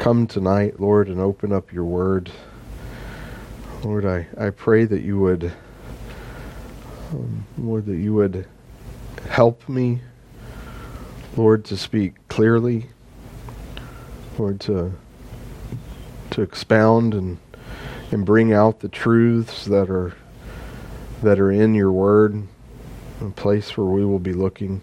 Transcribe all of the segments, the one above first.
come tonight, Lord, and open up your word. Lord, I pray that you would, Lord, that you would help me, Lord, to speak clearly, Lord, to expound and bring out the truths that are in your word, a place where we will be looking.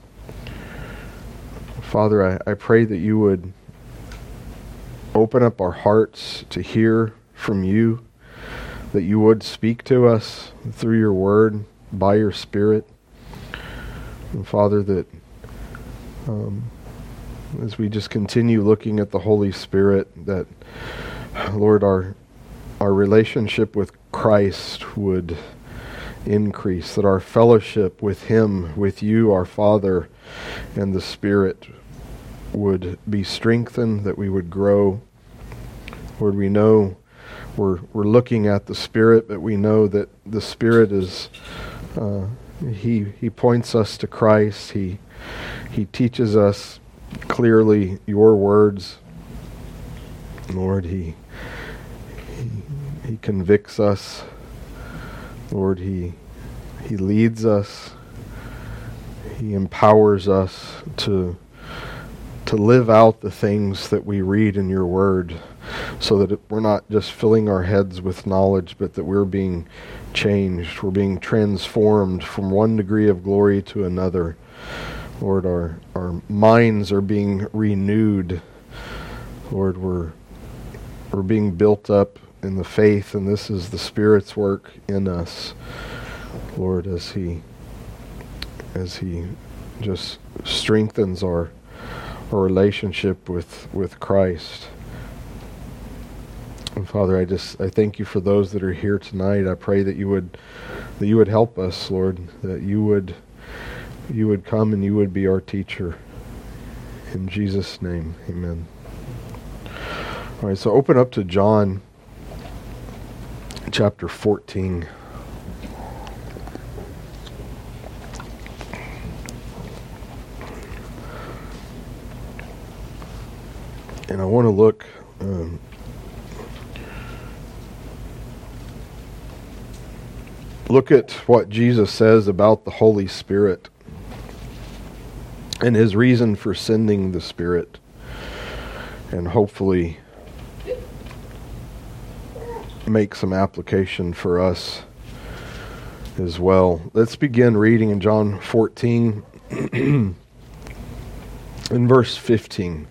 Father, I pray that you would open up our hearts to hear from you, that you would speak to us through your word, by your Spirit. And Father, that as we just continue looking at the Holy Spirit, that, Lord, our relationship with Christ would increase, that our fellowship with Him, with you, our Father, and the Spirit would be strengthened, that we would grow. Lord, we know we're looking at the Spirit, but we know that the Spirit is, He points us to Christ. He teaches us clearly your words. Lord, He convicts us. Lord, He leads us. He empowers us to live out the things that we read in your word, so that we're not just filling our heads with knowledge, but that we're being changed. We're being transformed from one degree of glory to another. Lord, our minds are being renewed. Lord, we're being built up in the faith, and this is the Spirit's work in us. Lord, as He just strengthens our relationship with Christ. And Father, I thank you for those that are here tonight. I pray that you would help us, Lord, that you would come and you would be our teacher. In Jesus' name, amen. All right, so open up to John chapter 14. And I want to look at what Jesus says about the Holy Spirit and His reason for sending the Spirit, and hopefully make some application for us as well. Let's begin reading in John 14 in verse 15.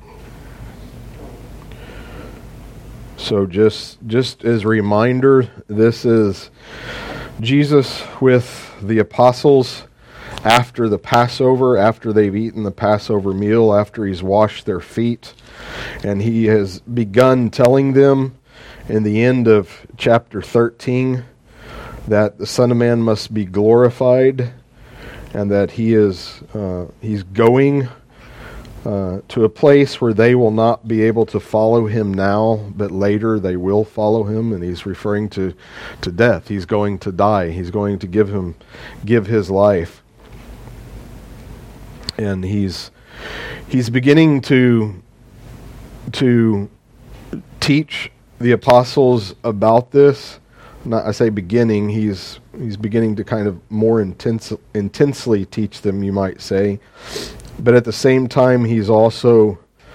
So just as a reminder, this is Jesus with the apostles after the Passover, after they've eaten the Passover meal, after He's washed their feet, and He has begun telling them in the end of chapter 13 that the Son of Man must be glorified, and that He's going to a place where they will not be able to follow Him now, but later they will follow Him. And He's referring to death. He's going to die. He's going to give His life. And He's beginning to teach the apostles about this. I say beginning. He's beginning to kind of more intensely teach them, you might say. But at the same time, He's also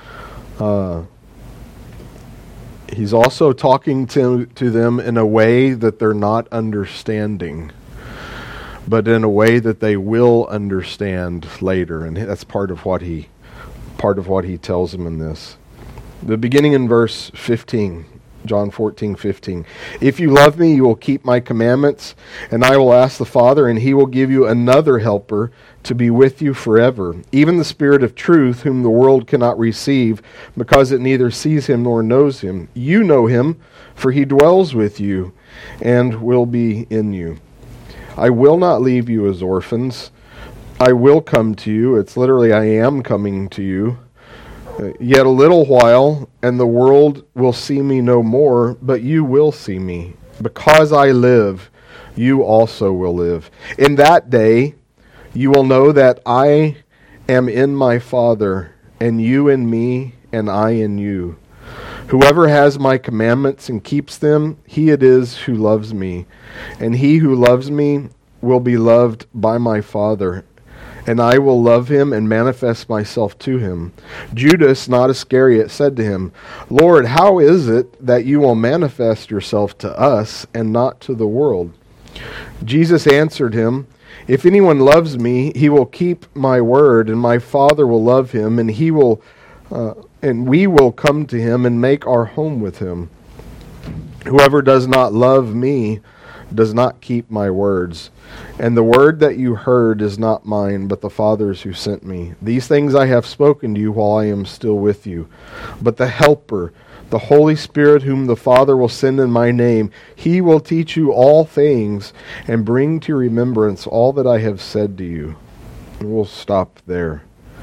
talking to them in a way that they're not understanding, but in a way that they will understand later. And that's part of what he tells them in this. The beginning in verse 15. John 14:15. If you love me, you will keep my commandments, and I will ask the Father, and He will give you another helper to be with you forever, even the Spirit of truth, whom the world cannot receive, because it neither sees Him nor knows Him. You know Him, for He dwells with you and will be in you. I will not leave you as orphans. I will come to you. It's literally, I am coming to you. Yet a little while, and the world will see me no more, but you will see me. Because I live, you also will live. In that day, you will know that I am in my Father, and you in me, and I in you. Whoever has my commandments and keeps them, he it is who loves me. And he who loves me will be loved by my Father, and I will love him and manifest myself to him. Judas, not Iscariot, said to him, Lord, how is it that you will manifest yourself to us and not to the world? Jesus answered him, If anyone loves me, he will keep my word, and my Father will love him, and we will come to him and make our home with him. Whoever does not love me does not keep my words. And the word that you heard is not mine, but the Father's who sent me. These things I have spoken to you while I am still with you. But the Helper, the Holy Spirit, whom the Father will send in my name, he will teach you all things and bring to remembrance all that I have said to you. And we'll stop there.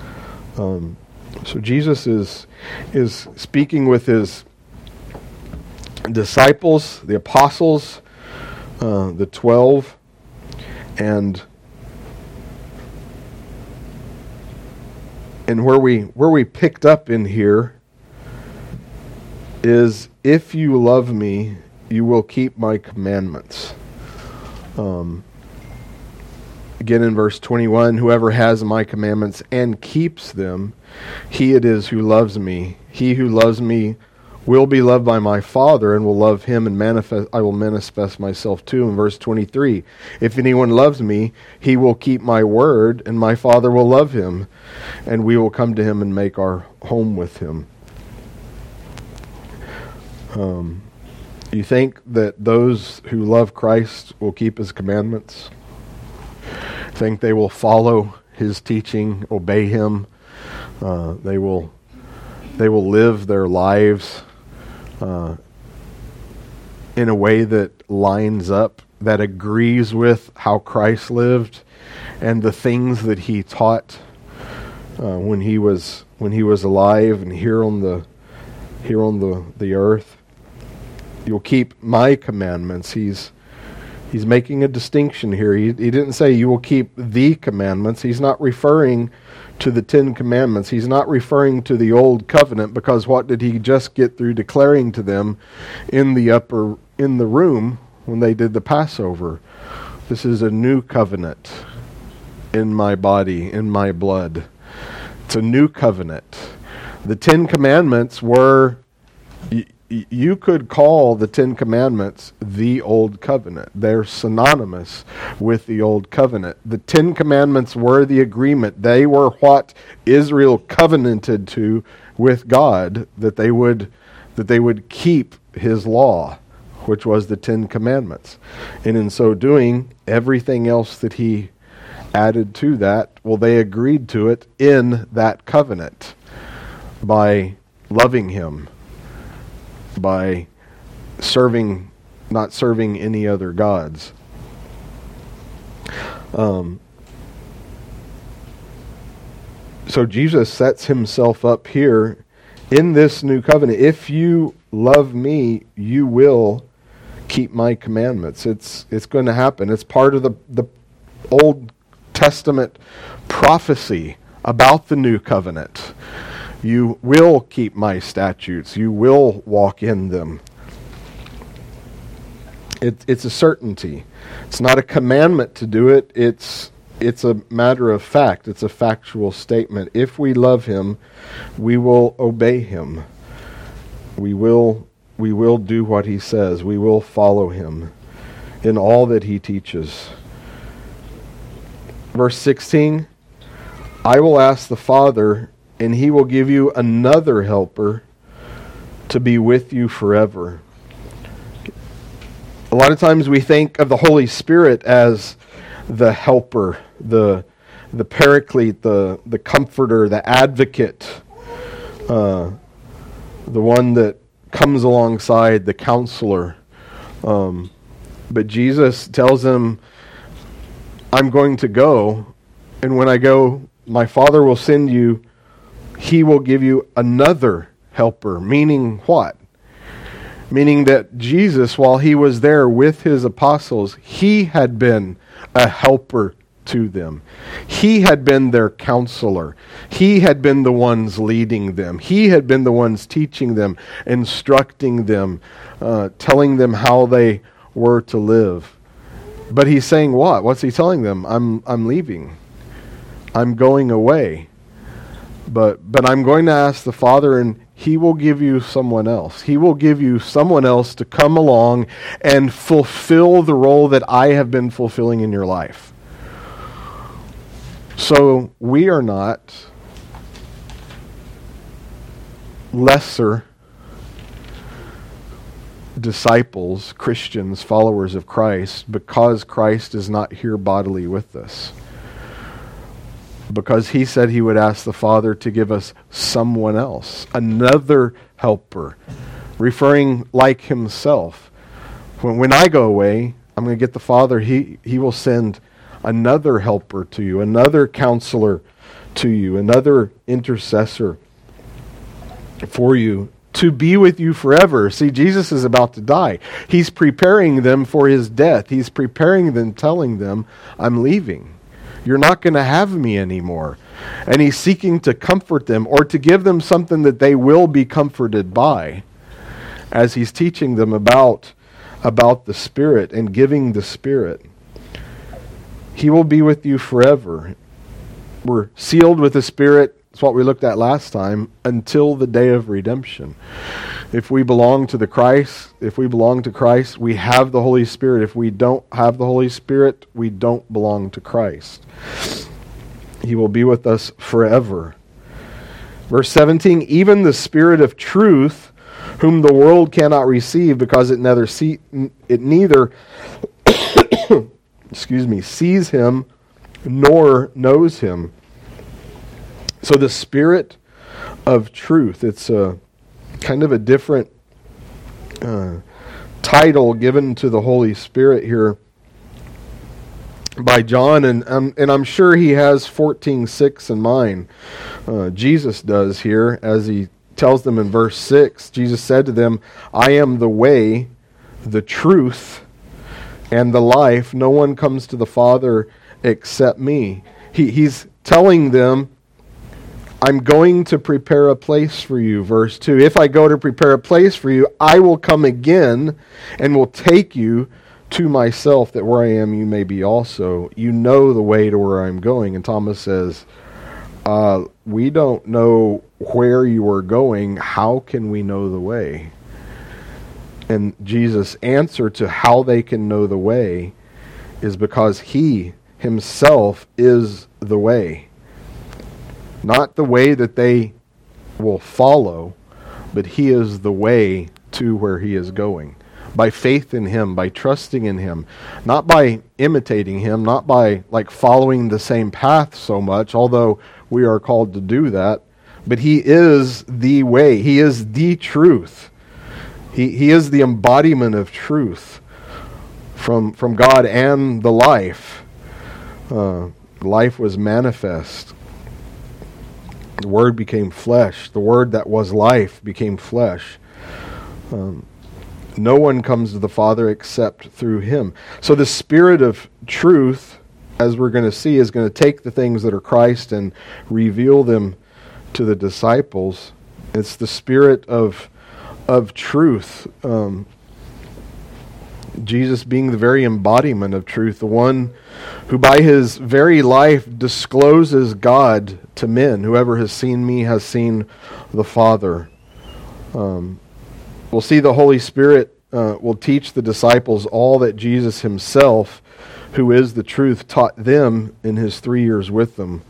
So Jesus is speaking with his disciples, the apostles, the 12, and where we picked up in here is, if you love me, you will keep my commandments. Again in verse 21, whoever has my commandments and keeps them, he it is who loves me. He who loves me will be loved by my Father, and will love him, and I will manifest myself to him. Verse 23, if anyone loves me, he will keep my word, and my Father will love him, and we will come to him and make our home with him. You think that those who love Christ will keep his commandments? Think they will follow his teaching, obey him? They will live their lives in a way that lines up, that agrees with how Christ lived and the things that he taught when he was alive and here on the earth. You'll keep my commandments. He's making a distinction here. He didn't say you will keep the commandments. He's not referring to the 10 Commandments. He's not referring to the old covenant, because what did he just get through declaring to them in the room when they did the Passover? This is a new covenant in my body, in my blood. It's a new covenant. The 10 Commandments were, you could call the 10 Commandments the Old Covenant. They're synonymous with the Old Covenant. The 10 Commandments were the agreement. They were what Israel covenanted to with God, that they would keep his law, which was the 10 Commandments. And in so doing, everything else that he added to that, well, they agreed to it in that covenant by loving him, by not serving any other gods. So Jesus sets himself up here in this new covenant. If you love me, you will keep my commandments. It's going to happen. It's part of the Old Testament prophecy about the new covenant. You will keep my statutes. You will walk in them. It's a certainty. It's not a commandment to do it. It's a matter of fact. It's a factual statement. If we love him, we will obey him. We will do what he says. We will follow him in all that he teaches. Verse 16, I will ask the Father, and he will give you another helper to be with you forever. A lot of times we think of the Holy Spirit as the helper, the paraclete, the comforter, the advocate, the one that comes alongside, the counselor. But Jesus tells him, I'm going to go, and when I go, my Father will send you. He will give you another helper. Meaning what? Meaning that Jesus, while he was there with his apostles, he had been a helper to them. He had been their counselor. He had been the ones leading them. He had been the ones teaching them, instructing them, telling them how they were to live. But he's saying what? What's he telling them? I'm leaving. I'm going away. But I'm going to ask the Father, and He will give you someone else. He will give you someone else to come along and fulfill the role that I have been fulfilling in your life. So we are not lesser disciples, Christians, followers of Christ, because Christ is not here bodily with us. Because He said He would ask the Father to give us someone else, another helper, referring like Himself. When I go away, I'm going to get the Father. He will send another helper to you, another counselor to you, another intercessor for you, to be with you forever. See, Jesus is about to die. He's preparing them for His death. He's preparing them, telling them, I'm leaving. You're not going to have me anymore. And He's seeking to comfort them, or to give them something that they will be comforted by, as He's teaching them about the Spirit and giving the Spirit. He will be with you forever. We're sealed with the Spirit. That's what we looked at last time, until the day of redemption. If we belong to Christ, we have the Holy Spirit. If we don't have the Holy Spirit, we don't belong to Christ. He will be with us forever. Verse 17, even the Spirit of truth, whom the world cannot receive, because it neither sees Him nor knows Him. So the Spirit of truth, it's a kind of a different title given to the Holy Spirit here by John, and I'm sure he has 14:6 in mind. Jesus does here, as he tells them in verse 6. Jesus said to them, I am the way, the truth, and the life. No one comes to the Father except me. He's telling them, I'm going to prepare a place for you. Verse 2, if I go to prepare a place for you, I will come again and will take you to myself, that where I am you may be also. You know the way to where I'm going. And Thomas says, we don't know where you are going. How can we know the way? And Jesus' answer to how they can know the way is because He Himself is the way. Not the way that they will follow, but He is the way to where He is going. By faith in Him, by trusting in Him, not by imitating Him, not by following the same path so much, although we are called to do that, but He is the way. He is the truth. He is the embodiment of truth from God and the life. Life was manifest. The Word became flesh. The Word that was life became flesh. No one comes to the Father except through Him. So the Spirit of truth, as we're going to see, is going to take the things that are Christ and reveal them to the disciples. It's the Spirit of truth. Jesus being the very embodiment of truth, the one who by His very life discloses God to men. Whoever has seen me has seen the Father. We'll see the Holy Spirit will teach the disciples all that Jesus Himself, who is the truth, taught them in His 3 years with them.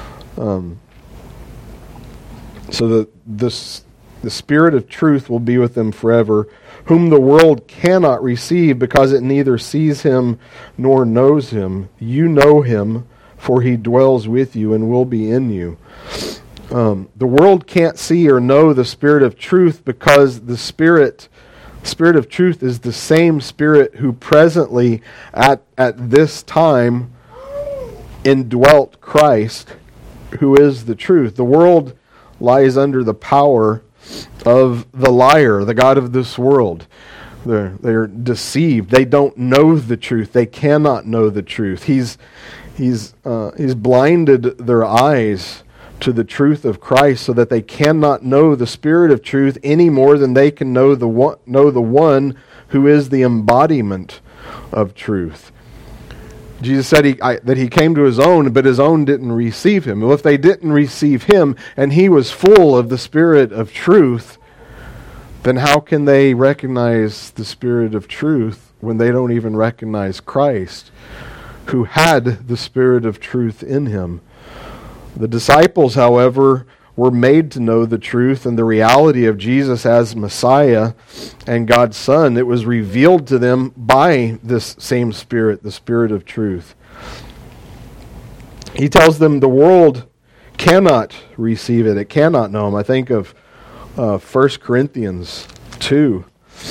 So the Spirit of truth will be with them forever, whom the world cannot receive because it neither sees Him nor knows Him. You know Him, for He dwells with you and will be in you. The world can't see or know the Spirit of truth because the Spirit of truth is the same Spirit who presently at this time indwelt Christ, who is the truth. The world lies under the power of the liar, the god of this world. They're deceived. They don't know the truth. They cannot know the truth. He's He's blinded their eyes to the truth of Christ so that they cannot know the Spirit of truth any more than they can know the one who is the embodiment of truth. Jesus said that he came to his own, but his own didn't receive him. Well, if they didn't receive him and he was full of the Spirit of truth, then how can they recognize the Spirit of truth when they don't even recognize Christ, who had the Spirit of truth in him? The disciples, however, were made to know the truth and the reality of Jesus as Messiah and God's Son. It was revealed to them by this same Spirit, the Spirit of truth. He tells them the world cannot receive it. It cannot know him. I think of 1 Corinthians 2.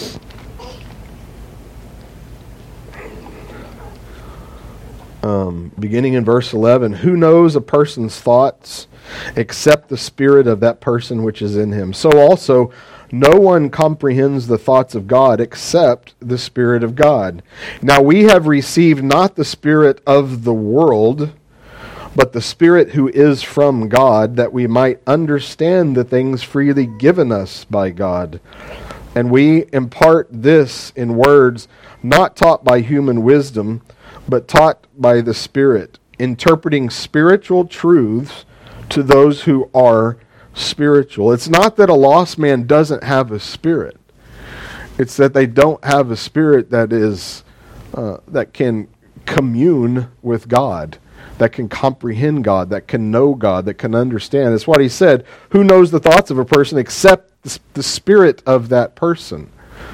Beginning in verse 11, who knows a person's thoughts except the spirit of that person which is in him? So also, no one comprehends the thoughts of God except the Spirit of God. Now we have received not the spirit of the world, but the Spirit who is from God, that we might understand the things freely given us by God. And we impart this in words not taught by human wisdom, but taught by the Spirit, interpreting spiritual truths to those who are spiritual. It's not that a lost man doesn't have a spirit. It's that they don't have a spirit that is that can commune with God, that can comprehend God, that can know God, that can understand. It's what he said, who knows the thoughts of a person except the spirit of that person?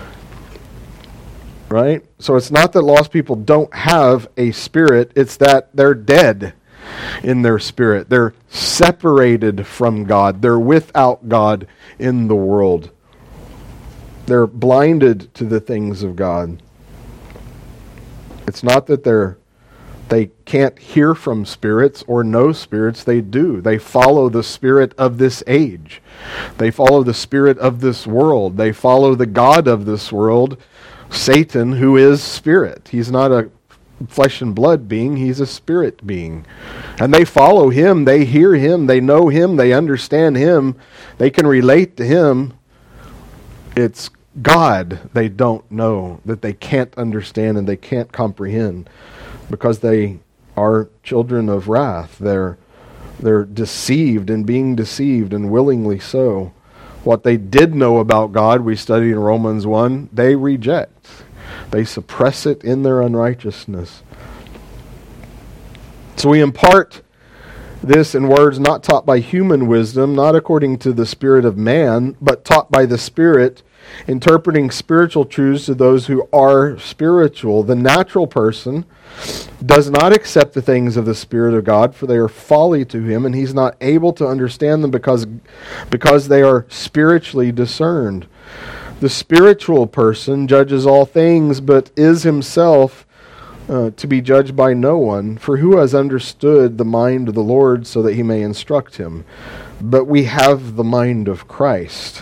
Right? So it's not that lost people don't have a spirit, it's that they're dead in their spirit. They're separated from God. They're without God in the world. They're blinded to the things of God. It's not that they can't hear from spirits or know spirits. They do. They follow the spirit of this age. They follow the spirit of this world. They follow the god of this world, Satan, who is spirit. He's not a flesh and blood being. He's a spirit being. And they follow him. They hear him. They know him. They understand him. They can relate to him. It's God they don't know, that they can't understand and they can't comprehend, because they are children of wrath. They're deceived and being deceived, and willingly so. What they did know about God, we studied in Romans 1, they reject. They suppress it in their unrighteousness. So we impart this in words not taught by human wisdom, not according to the spirit of man, but taught by the Spirit, interpreting spiritual truths to those who are spiritual. The natural person does not accept the things of the Spirit of God, for they are folly to him, and he's not able to understand them because they are spiritually discerned. The spiritual person judges all things, but is himself to be judged by no one. For who has understood the mind of the Lord so that he may instruct him? But we have the mind of Christ.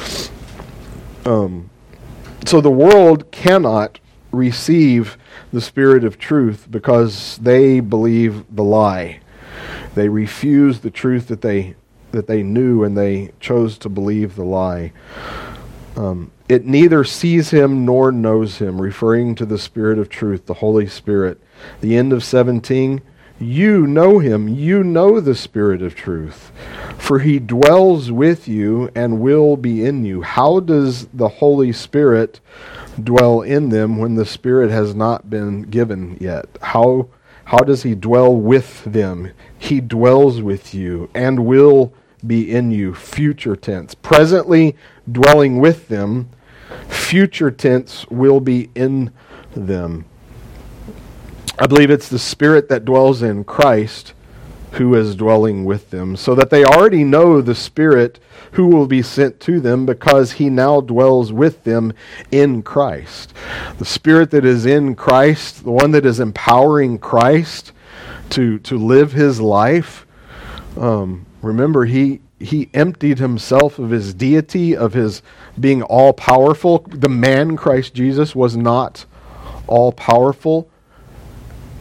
So the world cannot receive the Spirit of truth because they believe the lie. They refuse the truth that they knew, and they chose to believe the lie. It neither sees him nor knows him, referring to the Spirit of truth, the Holy Spirit. The end of 17, you know him, you know the Spirit of truth, for he dwells with you and will be in you. How does the Holy Spirit dwell in them when the Spirit has not been given yet? How does he dwell with them? He dwells with you and will be in you. Future tense. Presently dwelling with them. Future tense, will be in them. I believe it's the Spirit that dwells in Christ who is dwelling with them, so that they already know the Spirit who will be sent to them, because he now dwells with them in Christ. The Spirit that is in Christ, the one that is empowering Christ to live his life. Remember, he emptied himself of his deity, of his being all-powerful. The man, Christ Jesus, was not all-powerful.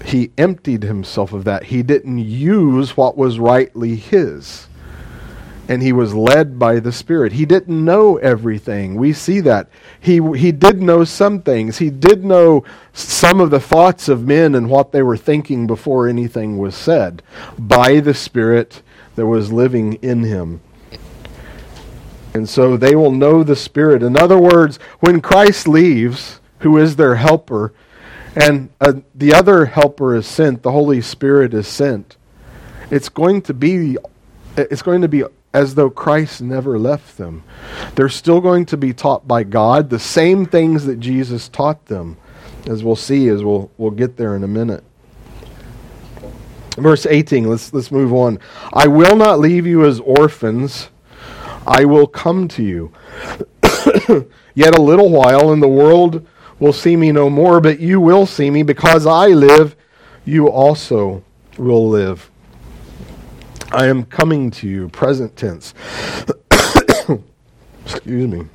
he emptied himself of that. He didn't use what was rightly his. And he was led by the Spirit. He didn't know everything. We see that. He did know some things. He did know some of the thoughts of men and what they were thinking before anything was said by the Spirit that was living in him. And so they will know the Spirit. In other words, when Christ leaves, who is their helper, and the other helper is sent, the Holy Spirit is sent, it's going to be as though Christ never left them. They're still going to be taught by God the same things that Jesus taught them, as we'll see, as we'll get there in a minute. Verse 18, let's move on. I will not leave you as orphans. I will come to you. Yet a little while, and the world will see me no more, but you will see me. Because I live, you also will live. I am coming to you, present tense. Excuse me.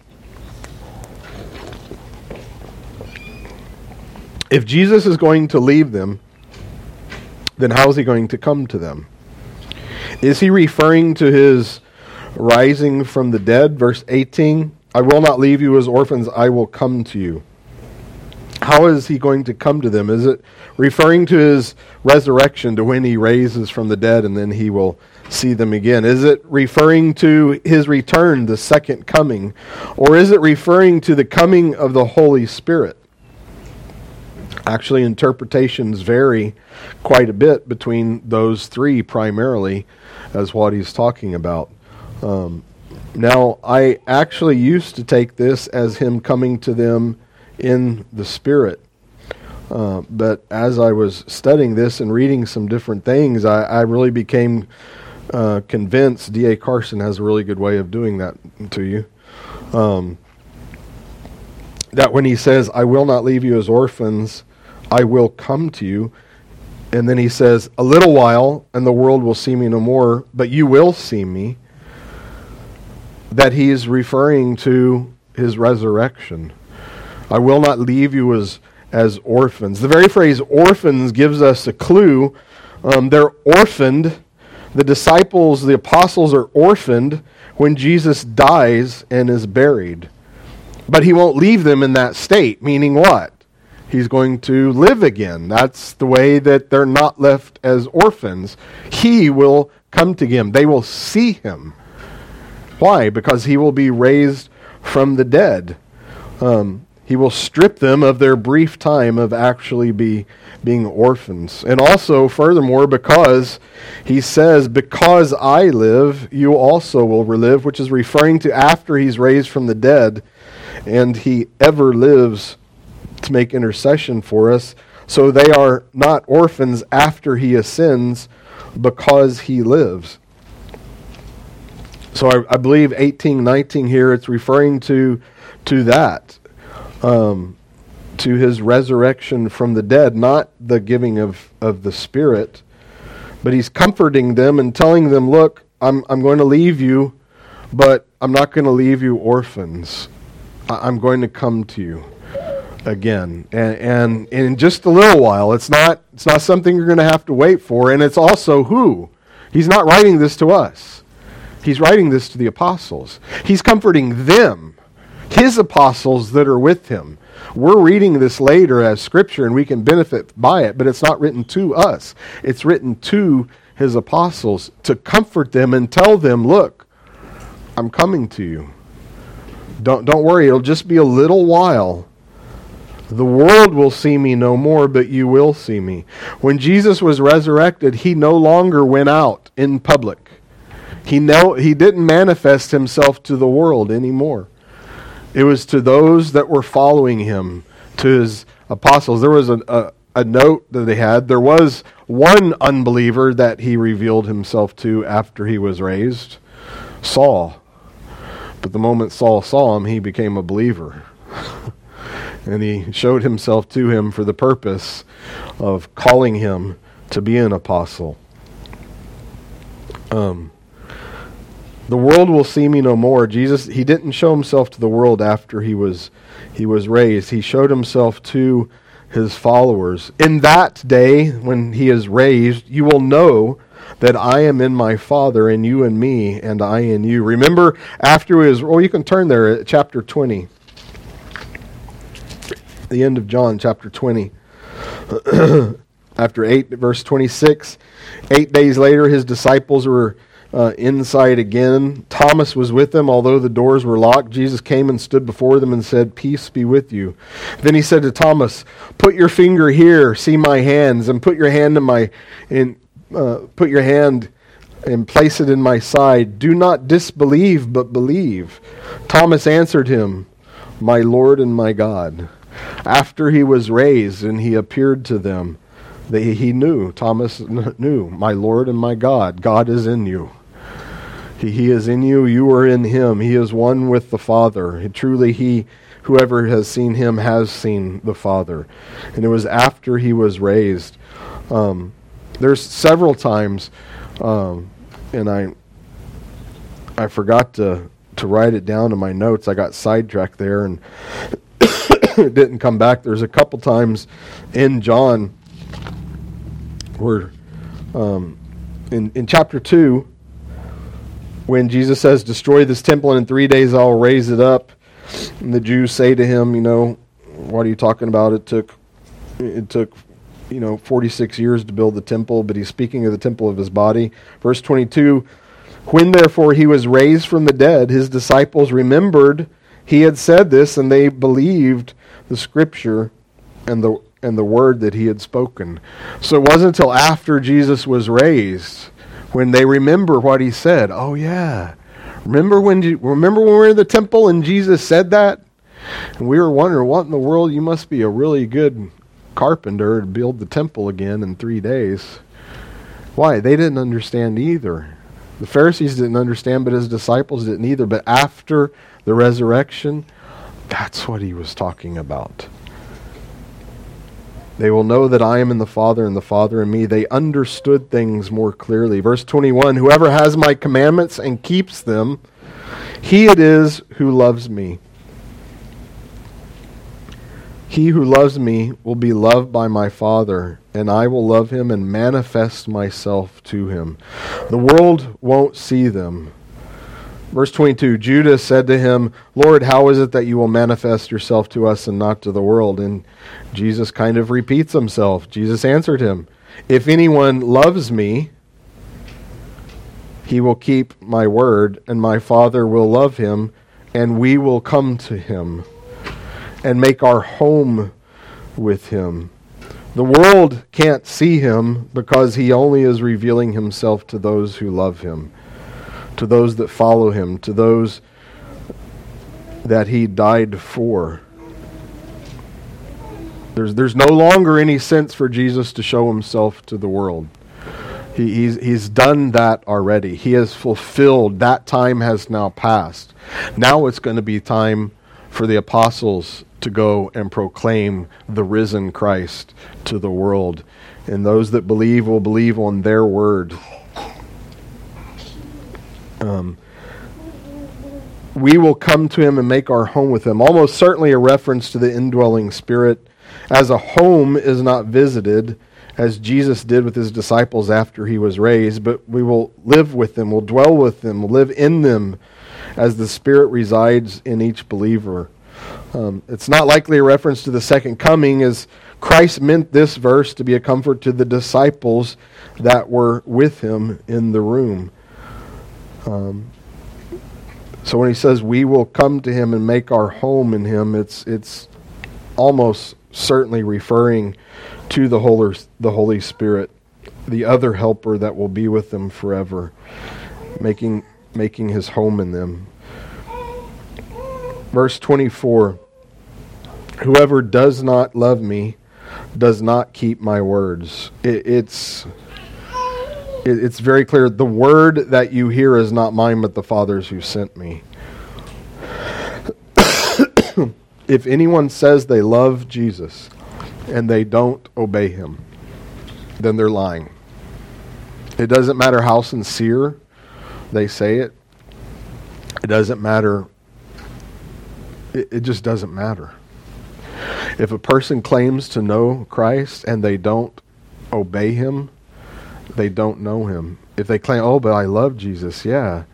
If Jesus is going to leave them, then how is he going to come to them? Is he referring to his rising from the dead? Verse 18, I will not leave you as orphans, I will come to you. How is he going to come to them? Is it referring to his resurrection, to when he raises from the dead and then he will see them again? Is it referring to his return, the second coming? Or is it referring to the coming of the Holy Spirit? Actually, interpretations vary quite a bit between those three primarily as what he's talking about. Now, I actually used to take this as him coming to them in the Spirit. But as I was studying this and reading some different things, I really became convinced. D.A. Carson has a really good way of doing that to you. That when he says, I will not leave you as orphans, I will come to you. And then he says, a little while, and the world will see me no more, but you will see me. That he is referring to his resurrection. I will not leave you as orphans. The very phrase orphans gives us a clue. They're orphaned. The disciples, the apostles are orphaned when Jesus dies and is buried. But he won't leave them in that state, meaning what? He's going to live again. That's the way that they're not left as orphans. He will come to them. They will see him. Why? Because he will be raised from the dead. He will strip them of their brief time of actually being orphans. And also, furthermore, because he says, because I live, you also will live, which is referring to after he's raised from the dead, and he ever lives to make intercession for us. So they are not orphans after he ascends, because he lives. So I believe 18:19 here, it's referring to that. To his resurrection from the dead, not the giving of the Spirit, but he's comforting them and telling them, look, I'm going to leave you, but I'm not going to leave you orphans. I'm going to come to you again. And in just a little while, it's not something you're going to have to wait for, and it's also who? He's not writing this to us. He's writing this to the apostles. He's comforting them, his apostles that are with him. We're reading this later as Scripture, and we can benefit by it, but it's not written to us. It's written to his apostles to comfort them and tell them, look, I'm coming to you. Don't worry, it'll just be a little while. The world will see me no more, but you will see me. When Jesus was resurrected, he no longer went out in public. He didn't manifest himself to the world anymore. It was to those that were following him, to his apostles. There was a note that they had. There was one unbeliever that he revealed himself to after he was raised, Saul. But the moment Saul saw him, he became a believer. And he showed himself to him for the purpose of calling him to be an apostle. The world will see me no more. Jesus, he didn't show himself to the world after he was raised. He showed himself to his followers. In that day, when he is raised, you will know that I am in my Father, and you in me, and I in you. Remember, after his, you can turn there at chapter 20. The end of John, chapter 20. After 8, verse 26, 8 days later, his disciples were inside again. Thomas was with them, although the doors were locked. Jesus came and stood before them and said, "Peace be with you." Then he said to Thomas, "Put your finger here, see my hands, and put your hand and place it in my side. Do not disbelieve, but believe." Thomas answered him, "My Lord and my God." After he was raised and he appeared to them, Thomas knew, my Lord and my God. God is in you. He is in you, you are in him. He is one with the Father. Truly, whoever has seen him has seen the Father. And it was after he was raised. There's several times, and I forgot to write it down in my notes. I got sidetracked there and it didn't come back. There's a couple times in John where in chapter 2, when Jesus says, "Destroy this temple and in 3 days I'll raise it up." And the Jews say to him, "What are you talking about? It took 46 years to build the temple," but he's speaking of the temple of his body. Verse 22, "When therefore he was raised from the dead, his disciples remembered he had said this, and they believed the scripture and the word that he had spoken." So it wasn't until after Jesus was raised when they remember what he said. Oh yeah, remember when we were in the temple and Jesus said that, and we were wondering, what in the world? You must be a really good carpenter to build the temple again in 3 days. Why? They didn't understand either. The Pharisees didn't understand, but his disciples didn't either. But after the resurrection, that's what he was talking about. They will know that I am in the Father and the Father in me. They understood things more clearly. Verse 21, "Whoever has my commandments and keeps them, he it is who loves me. He who loves me will be loved by my Father, and I will love him and manifest myself to him. The world won't see them." Verse 22, Judas said to him, "Lord, how is it that you will manifest yourself to us and not to the world?" And Jesus kind of repeats himself. Jesus answered him, "If anyone loves me, he will keep my word, and my Father will love him, and we will come to him and make our home with him." The world can't see him because he only is revealing himself to those who love him, to those that follow him, to those that he died for. There's no longer any sense for Jesus to show himself to the world. He's done that already. He has fulfilled. That time has now passed. Now it's going to be time for the apostles to go and proclaim the risen Christ to the world. And those that believe will believe on their word. We will come to him and make our home with him. Almost certainly a reference to the indwelling Spirit, as a home is not visited, as Jesus did with his disciples after he was raised, but we will live with them, we'll dwell with them, we'll live in them as the Spirit resides in each believer. It's not likely a reference to the second coming, as Christ meant this verse to be a comfort to the disciples that were with him in the room. So when he says we will come to him and make our home in him, it's almost certainly referring to the Holy Spirit, the other helper that will be with them forever, making his home in them. Verse 24, "Whoever does not love me does not keep my words." It's very clear. The word that you hear is not mine, but the Father's who sent me. If anyone says they love Jesus and they don't obey him, then they're lying. It doesn't matter how sincere they say it. It doesn't matter. It just doesn't matter. If a person claims to know Christ and they don't obey him, they don't know him. If they claim, oh, but I love Jesus, yeah,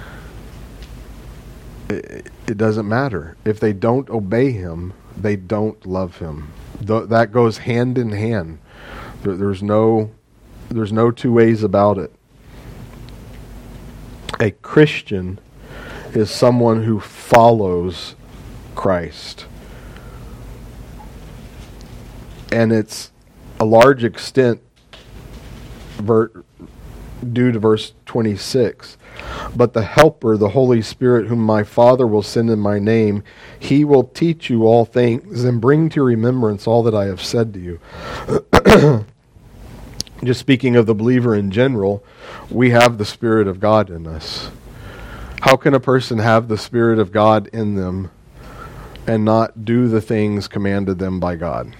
it doesn't matter. If they don't obey him, they don't love him. That goes hand in hand. There's no two ways about it. A Christian is someone who follows Christ. And it's a large extent due to verse 26. But the Helper, the Holy Spirit, whom my Father will send in my name, he will teach you all things and bring to your remembrance all that I have said to you. Just speaking of the believer in general, we have the Spirit of God in us. How can a person have the Spirit of God in them and not do the things commanded them by God?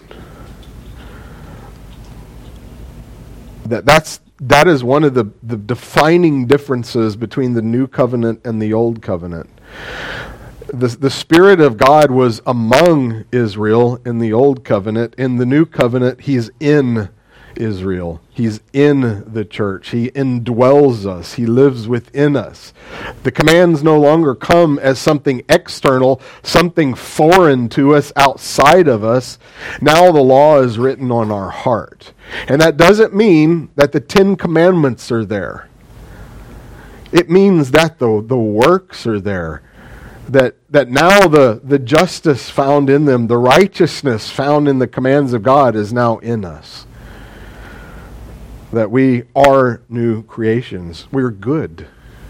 That is one of the defining differences between the new covenant and the old covenant. The Spirit of God was among Israel in the old covenant. In the new covenant, he's in Israel. He's in the church. He indwells us. He lives within us. The commands no longer come as something external, something foreign to us, outside of us. Now the law is written on our heart. And that doesn't mean that the 10 Commandments are there. It means that the works are there. That now the justice found in them, the righteousness found in the commands of God is now in us. That we are new creations. We're good.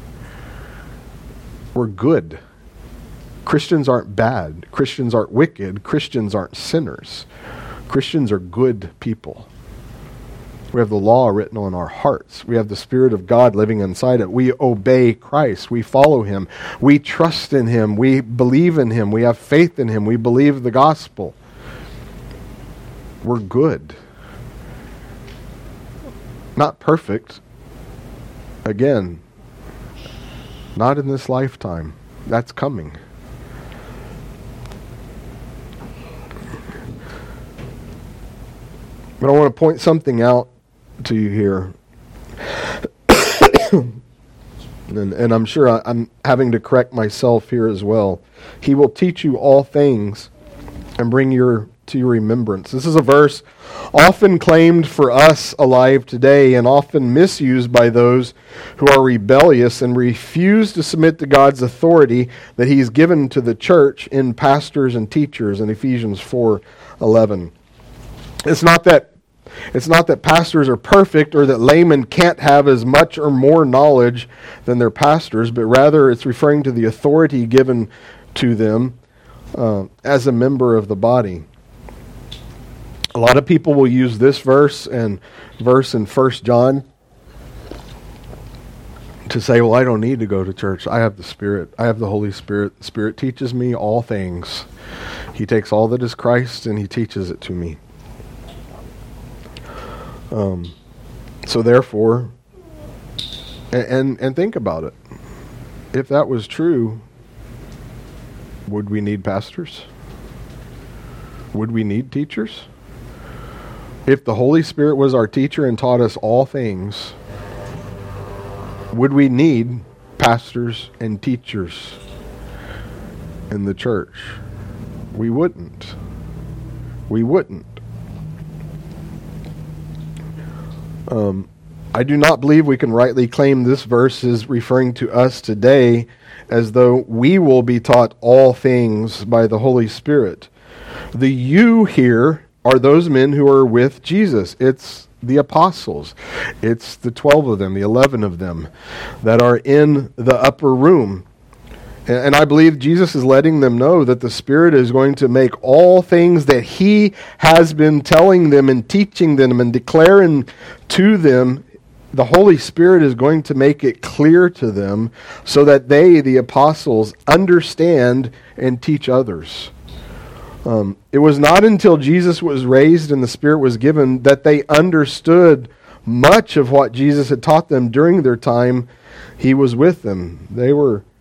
We're good. Christians aren't bad. Christians aren't wicked. Christians aren't sinners. Christians are good people. We have the law written on our hearts. We have the Spirit of God living inside it. We obey Christ. We follow him. We trust in him. We believe in him. We have faith in him. We believe the gospel. We're good. Not perfect. Again, not in this lifetime. That's coming. But I want to point something out to you here. and I'm sure I'm having to correct myself here as well. He will teach you all things and bring to your remembrance. This is a verse often claimed for us alive today and often misused by those who are rebellious and refuse to submit to God's authority that he's given to the church in pastors and teachers in Ephesians 4:11. It's not that pastors are perfect or that laymen can't have as much or more knowledge than their pastors, but rather it's referring to the authority given to them as a member of the body. A lot of people will use this verse in 1 John to say, well, I don't need to go to church. I have the Spirit. I have the Holy Spirit. The Spirit teaches me all things. He takes all that is Christ and he teaches it to me. So therefore, and think about it. If that was true, would we need pastors? Would we need teachers? If the Holy Spirit was our teacher and taught us all things, would we need pastors and teachers in the church? We wouldn't. We wouldn't. I do not believe we can rightly claim this verse is referring to us today as though we will be taught all things by the Holy Spirit. The you here are those men who are with Jesus. It's the apostles. It's the 12 of them, the 11 of them that are in the upper room. And I believe Jesus is letting them know that the Spirit is going to make all things that he has been telling them and teaching them and declaring to them, the Holy Spirit is going to make it clear to them so that they, the apostles, understand and teach others. It was not until Jesus was raised and the Spirit was given that they understood much of what Jesus had taught them during their time he was with them.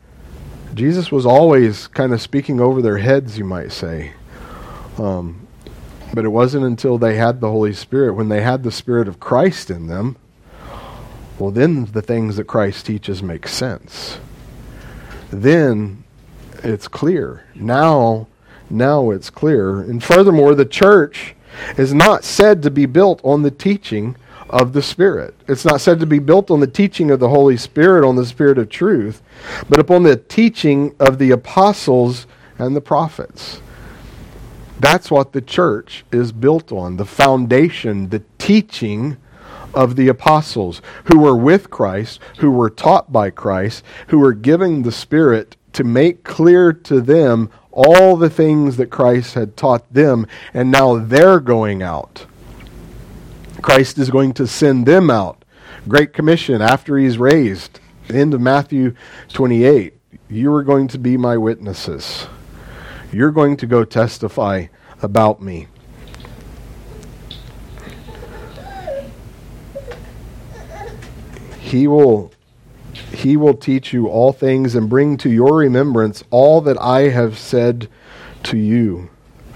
Jesus was always kind of speaking over their heads, you might say. But it wasn't until they had the Holy Spirit, when they had the Spirit of Christ in them, well, then the things that Christ teaches make sense. Then it's clear. Now it's clear. And furthermore, the church is not said to be built on the teaching of the Spirit. It's not said to be built on the teaching of the Holy Spirit, on the Spirit of truth, but upon the teaching of the apostles and the prophets. That's what the church is built on, the foundation, the teaching of the apostles who were with Christ, who were taught by Christ, who were giving the Spirit to make clear to them all the things that Christ had taught them, and now they're going out. Christ is going to send them out. Great Commission after he's raised. End of Matthew 28. You are going to be my witnesses. You're going to go testify about me. He will teach you all things and bring to your remembrance all that I have said to you.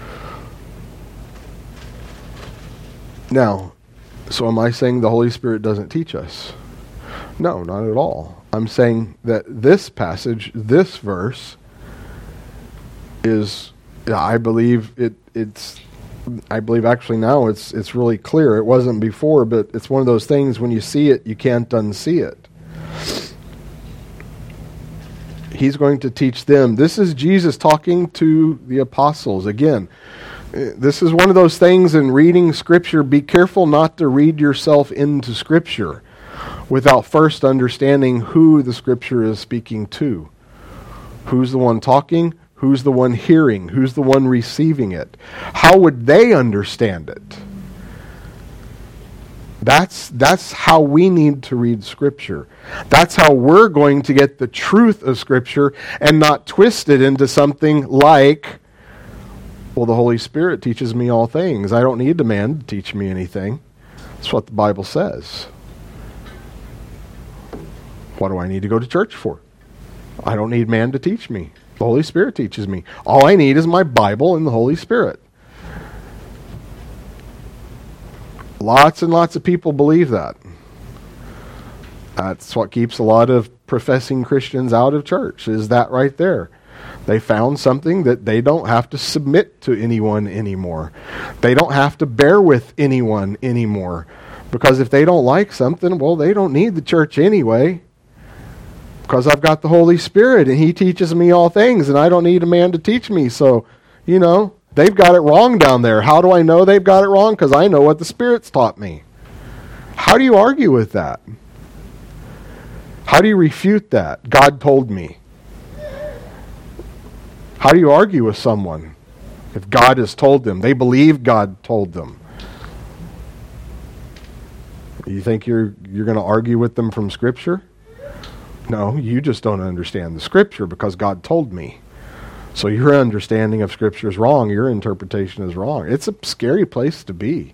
Now, so am I saying the Holy Spirit doesn't teach us? No, not at all. I'm saying that this passage, this verse, is, I believe actually now it's really clear. It wasn't before, but it's one of those things when you see it, you can't unsee it. He's going to teach them. This is Jesus talking to the apostles. Again, this is one of those things in reading Scripture. Be careful not to read yourself into Scripture without first understanding who the Scripture is speaking to. Who's the one talking? Who's the one hearing? Who's the one receiving it? How would they understand it? That's how we need to read Scripture. That's how we're going to get the truth of Scripture and not twist it into something like, well, the Holy Spirit teaches me all things. I don't need a man to teach me anything. That's what the Bible says. What do I need to go to church for? I don't need man to teach me. The Holy Spirit teaches me. All I need is my Bible and the Holy Spirit. Lots and lots of people believe that. That's what keeps a lot of professing Christians out of church, is that right there. They found something that they don't have to submit to anyone anymore. They don't have to bear with anyone anymore. Because if they don't like something, well, they don't need the church anyway. Because I've got the Holy Spirit and He teaches me all things and I don't need a man to teach me. So, they've got it wrong down there. How do I know they've got it wrong? Because I know what the Spirit's taught me. How do you argue with that? How do you refute that? God told me. How do you argue with someone if God has told them? They believe God told them. You think you're going to argue with them from Scripture? No, you just don't understand the Scripture because God told me. So your understanding of Scripture is wrong. Your interpretation is wrong. It's a scary place to be.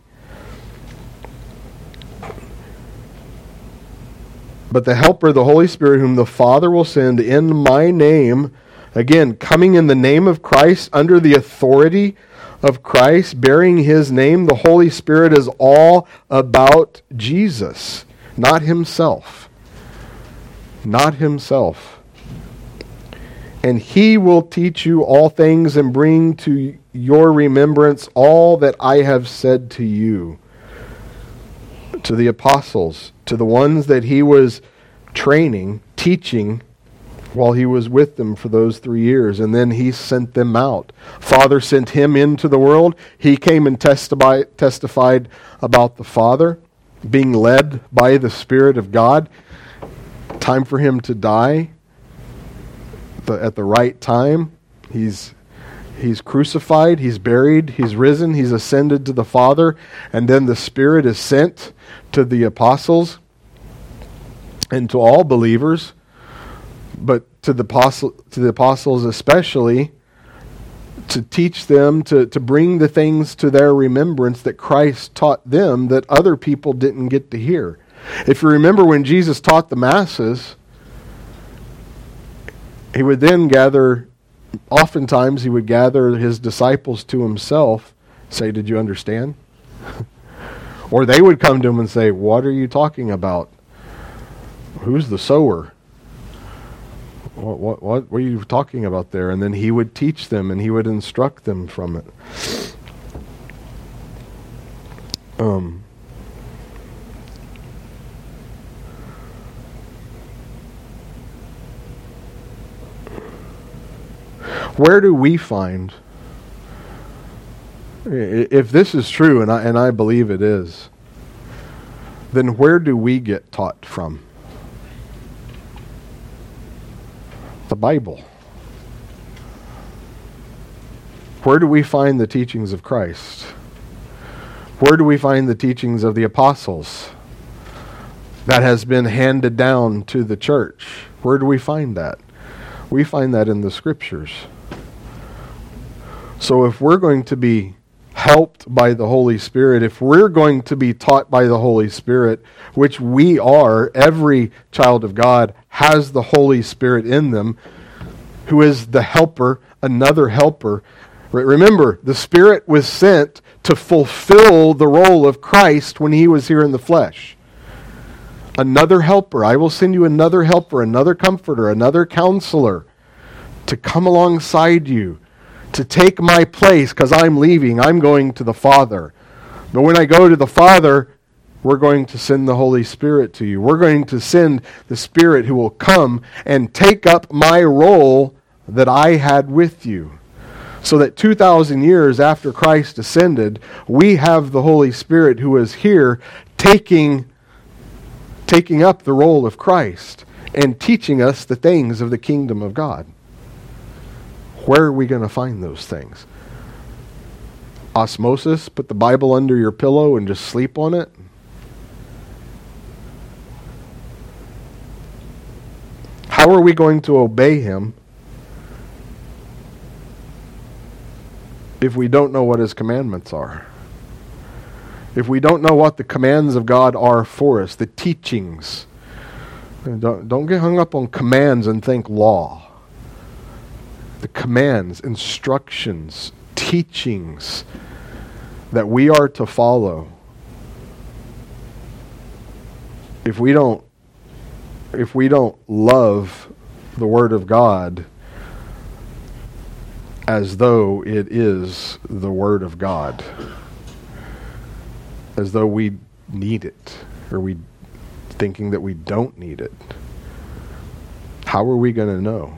But the Helper, the Holy Spirit, whom the Father will send in my name, again, coming in the name of Christ, under the authority of Christ, bearing His name, the Holy Spirit is all about Jesus, not Himself. Not Himself. And He will teach you all things and bring to your remembrance all that I have said to you. To the apostles, to the ones that He was training, teaching, while He was with them for those 3 years. And then He sent them out. Father sent Him into the world. He came and testified about the Father, being led by the Spirit of God. Time for Him to die. At the right time. He's crucified, He's buried, He's risen, He's ascended to the Father, and then the Spirit is sent to the apostles and to all believers, but to the apostles especially, to teach them, to bring the things to their remembrance that Christ taught them that other people didn't get to hear. If you remember when Jesus taught the masses, He would then oftentimes He would gather His disciples to Himself say, did you understand? Or they would come to him and say, what are you talking about? Who's the sower? What were you talking about there? And then he would teach them and he would instruct them from it. Where do we find, if this is true, and I believe it is, then where do we get taught from? The Bible. Where do we find the teachings of Christ? Where do we find the teachings of the apostles that has been handed down to the church? Where do we find that? We find that in the Scriptures. So if we're going to be helped by the Holy Spirit, if we're going to be taught by the Holy Spirit, which we are, every child of God has the Holy Spirit in them, who is the helper, another helper. Remember, the Spirit was sent to fulfill the role of Christ when he was here in the flesh. Another helper. I will send you another helper, another comforter, another counselor to come alongside you, to take my place, because I'm leaving. I'm going to the Father. But when I go to the Father, we're going to send the Holy Spirit to you. We're going to send the Spirit who will come and take up my role that I had with you. So that 2,000 years after Christ ascended, we have the Holy Spirit who is here taking up the role of Christ and teaching us the things of the kingdom of God. Where are we going to find those things? Osmosis? Put the Bible under your pillow and just sleep on it? How are we going to obey him if we don't know what his commandments are? If we don't know what the commands of God are for us, the teachings. Don't get hung up on commands and think law. The commands, instructions, teachings that we are to follow. If we don't love the Word of God as though it is the Word of God, as though we need it, or we thinking that we don't need it, how are we going to know?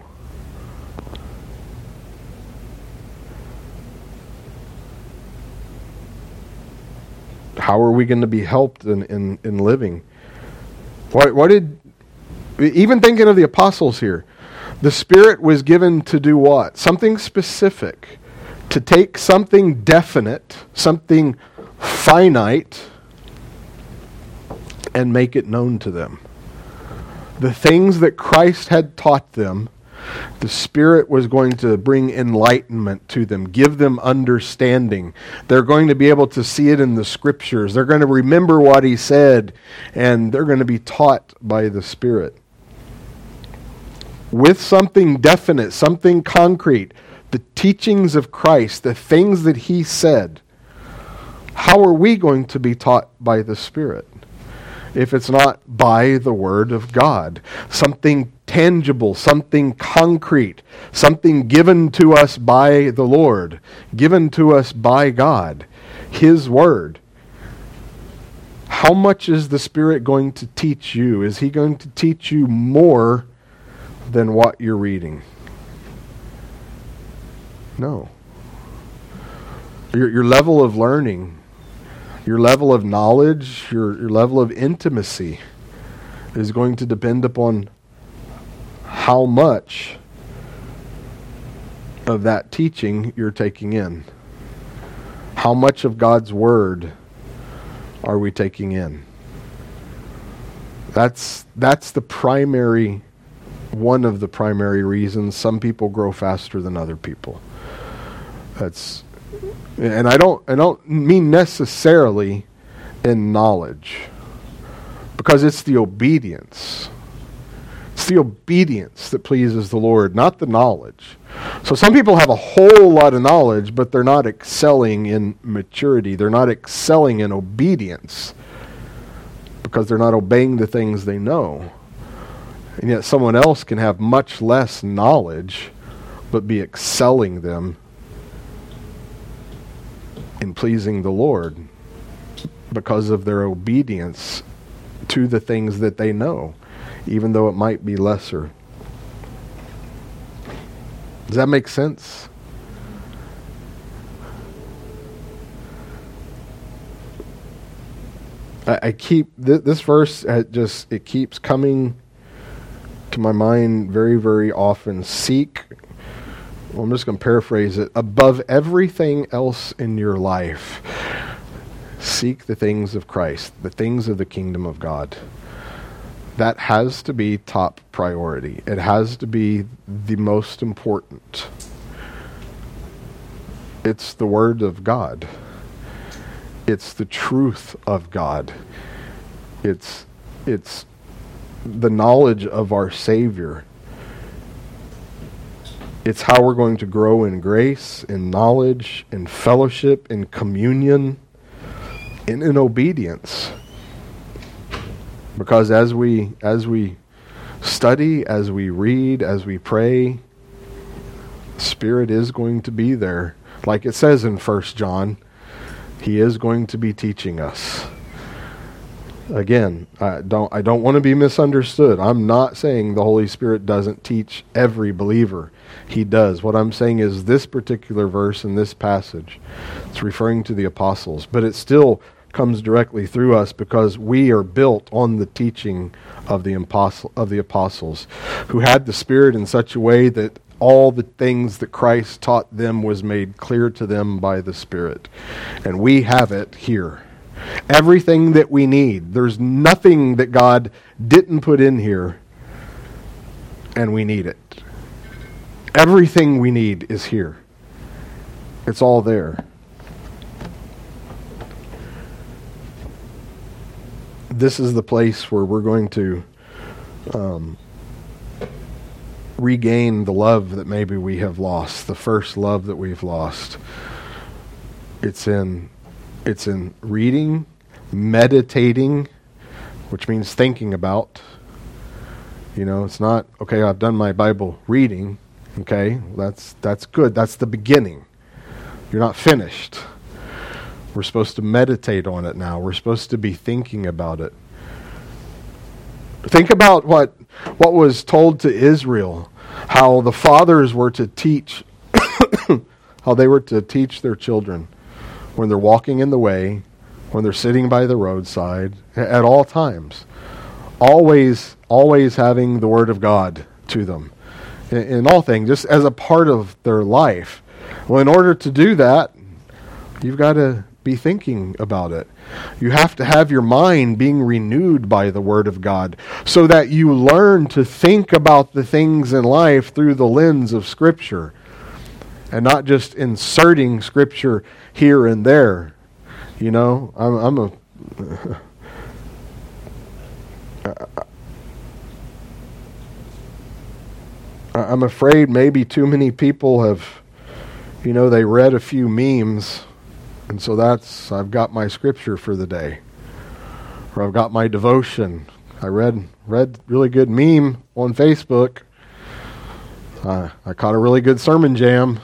How are we going to be helped in living? What did, even thinking of the apostles here, the Spirit was given to do what? Something specific. To take something definite, something finite, and make it known to them. The things that Christ had taught them, the Spirit was going to bring enlightenment to them, give them understanding. They're going to be able to see it in the Scriptures. They're going to remember what he said, and they're going to be taught by the Spirit. With something definite, something concrete, the teachings of Christ, the things that he said, how are we going to be taught by the Spirit if it's not by the Word of God? Something tangible, something concrete, something given to us by the Lord, given to us by God, his Word. How much is the Spirit going to teach you? Is he going to teach you more than what you're reading? No. Your level of learning, your level of knowledge, your level of intimacy is going to depend upon how much of that teaching you're taking in. How much of God's Word are we taking in? That's the primary, one of the primary reasons some people grow faster than other people. And I don't mean necessarily in knowledge, because it's the obedience. It's the obedience that pleases the Lord, not the knowledge. So some people have a whole lot of knowledge, but they're not excelling in maturity. They're not excelling in obedience because they're not obeying the things they know. And yet someone else can have much less knowledge, but be excelling them in pleasing the Lord because of their obedience to the things that they know, even though it might be lesser. Does that make sense? I keep this verse. It keeps coming to my mind very, very often. Seek. Well, I'm just going to paraphrase it. Above everything else in your life, seek the things of Christ, the things of the kingdom of God. That has to be top priority. It has to be the most important. It's the Word of God. It's the truth of God. It's the knowledge of our Savior. It's how we're going to grow in grace, in knowledge, in fellowship, in communion, and in obedience. Because as we study, as we read, as we pray, Spirit is going to be there. Like it says in 1 John, He is going to be teaching us. Again, I don't want to be misunderstood. I'm not saying the Holy Spirit doesn't teach every believer. He does. What I'm saying is this particular verse in this passage, it's referring to the apostles, but it still comes directly through us because we are built on the teaching of the apostles who had the Spirit in such a way that all the things that Christ taught them was made clear to them by the Spirit. And we have it here. Everything that we need. There's nothing that God didn't put in here, and we need it. Everything we need is here. It's all there. This is the place where we're going to regain the love that maybe we have lost, the first love that we've lost. It's in reading, meditating, which means thinking about. It's not, okay, I've done my Bible reading. Okay, that's good. That's the beginning. You're not finished. We're supposed to meditate on it now. We're supposed to be thinking about it. Think about what was told to Israel, how the fathers were to teach, how they were to teach their children when they're walking in the way, when they're sitting by the roadside, at all times. Always having the Word of God to them in all things, just as a part of their life. Well, in order to do that, you've got to be thinking about it. You have to have your mind being renewed by the Word of God so that you learn to think about the things in life through the lens of Scripture and not just inserting Scripture here and there. I'm afraid maybe too many people have, they read a few memes, and so I've got my scripture for the day. Or I've got my devotion. I read really good meme on Facebook. I caught a really good sermon jam.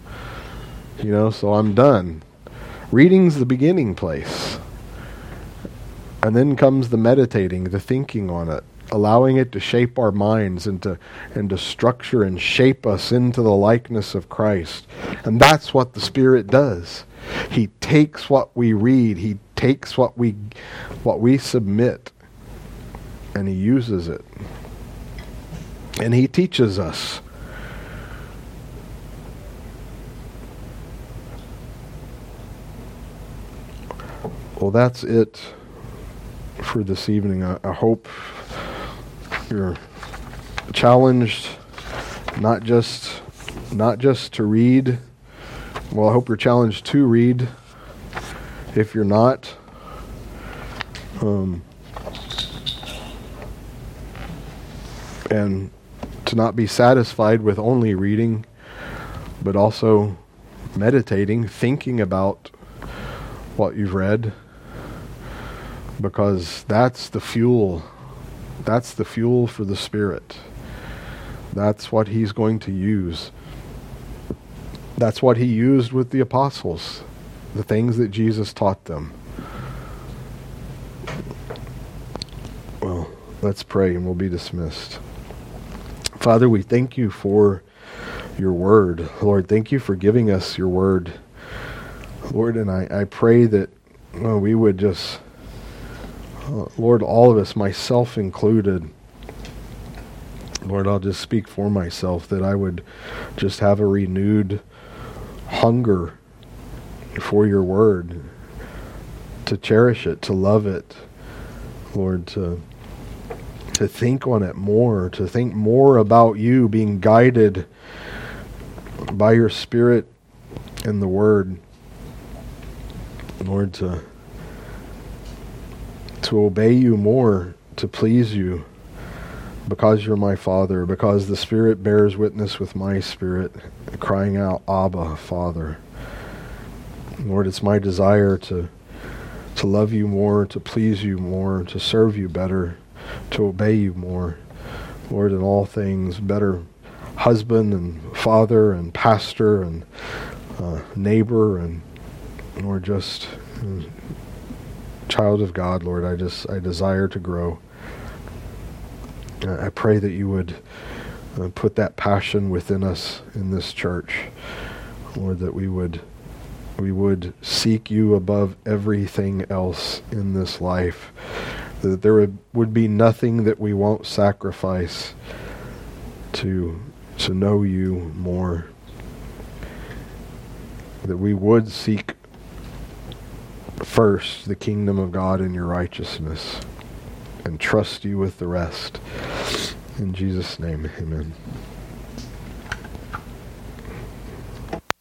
So I'm done. Reading's the beginning place. And then comes the meditating, the thinking on it, allowing it to shape our minds and to structure and shape us into the likeness of Christ. And that's what the Spirit does. He takes what we read, He takes what we submit, and He uses it. And He teaches us. Well, that's it for this evening. I hope you're challenged not just to read. Well, I hope you're challenged to read. If you're not, and to not be satisfied with only reading, but also meditating, thinking about what you've read, because that's the fuel. That's the fuel for the Spirit. That's what He's going to use. That's what He used with the apostles, the things that Jesus taught them. Well, let's pray and we'll be dismissed. Father, we thank you for your word. Lord, thank you for giving us your word. Lord, and I pray that we would just, Lord, all of us, myself included, Lord, I'll just speak for myself, that I would just have a renewed hunger for your word, to cherish it, to love it, Lord, to think on it more, to think more about you, being guided by your Spirit and the word, Lord, to obey you more, to please you, because you're my Father, because the Spirit bears witness with my spirit, crying out, Abba, Father. Lord, it's my desire to love you more, to please you more, to serve you better, to obey you more. Lord, in all things, better husband and father and pastor and neighbor, and Lord, just child of God, Lord, I desire to grow. I pray that you would put that passion within us in this church, Lord, that we would seek you above everything else in this life, that there would be nothing that we won't sacrifice to know you more, that we would seek first the kingdom of God and your righteousness, and trust you with the rest. In Jesus' name, amen.